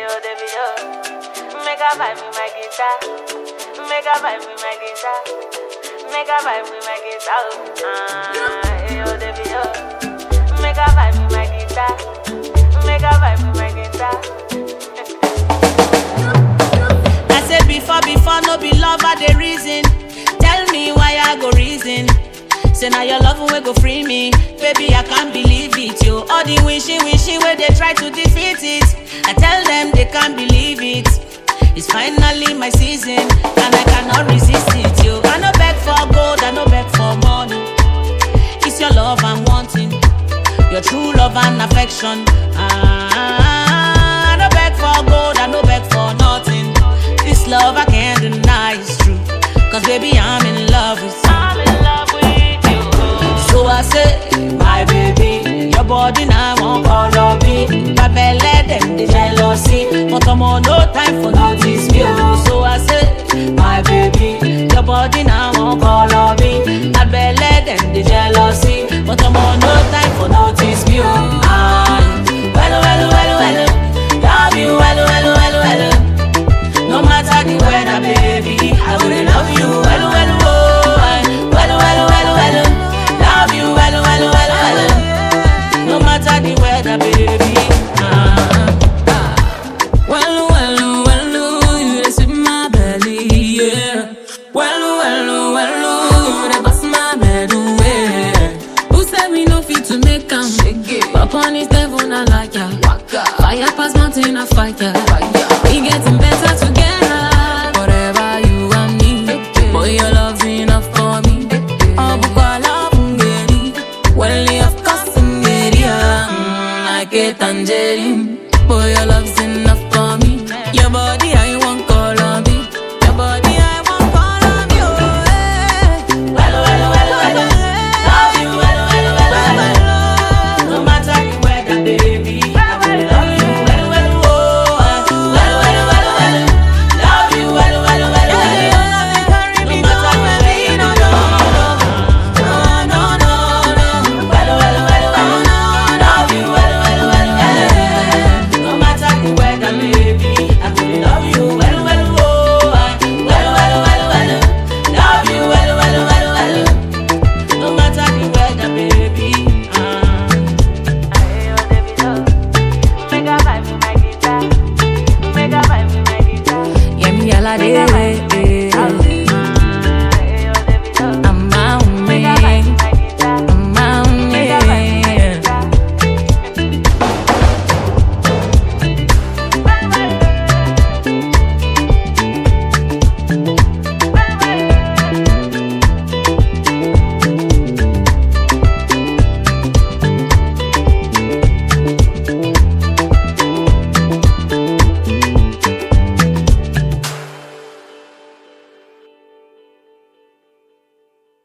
Make a vibe with my guitar. Make a vibe with my guitar. Make a vibe with my guitar. Make a vibe with my guitar. Make a vibe with my guitar. I said before, no be love at the reason. Tell me why I go reason. Say now your love will go free me. Baby, I can't believe it, yo. All the wishing where they try to defeat it. I tell them they can't believe it. It's finally my season, and I cannot resist it, yo. I no beg for gold, I no beg for money. It's your love I'm wanting, your true love and affection. I no beg for gold, I no beg for nothing. This love I can't deny is true, cause baby I'm in love with you. I'm in love with you. So I say, my baby, your body now won't call on me. My belly them the jealousy, but I'm on no time for notice me. So I say, my baby, your body now won't call on me. My belly them the jealousy, but I'm on no time for notice me. Love you, no matter the weather, baby, I will love you, love you, no matter the weather, baby. You just sweet my belly, yeah. That bust my bed away. Who said we no fit to make 'em? But on this devil not like ya. Fire pass mountain, I fight ya. We getting better together.